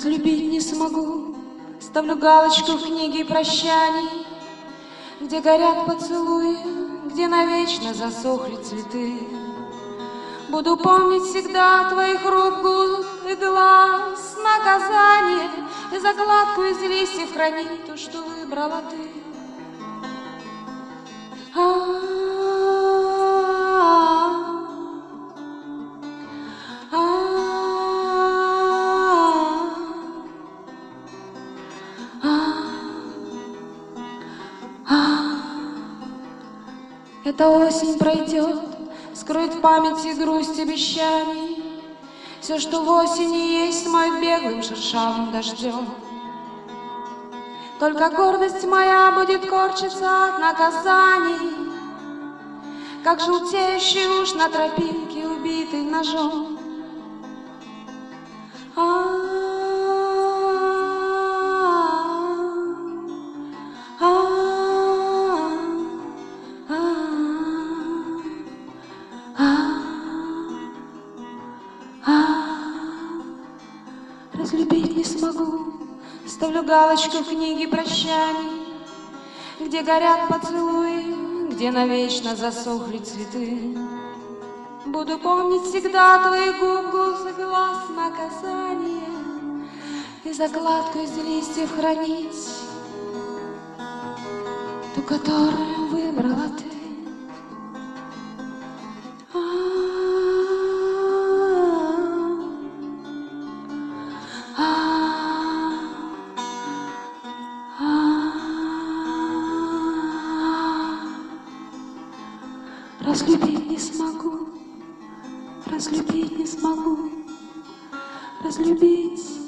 разлюбить не смогу. Ставлю галочку в книге прощаний, где горят поцелуи, где навечно засохли цветы. Буду помнить всегда твоих рук, губ и глаз наказание, и закладку из листьев хранить то, что выбрала ты. Эта осень пройдет, скроет в памяти грусть обещаний. Все, что в осени есть, смоет беглым шершавым дождем. Только гордость моя будет корчиться от наказаний, как желтеющий уж на тропинке, убитый ножом. Разлюбить не смогу, ставлю галочку в книге прощаний, где горят поцелуи, где навечно засохли цветы. Буду помнить всегда твои губ, губ и глаз наказание, и закладку из листьев хранить, ту, которую выбрала ты. Разлюбить не смогу, разлюбить не смогу, разлюбить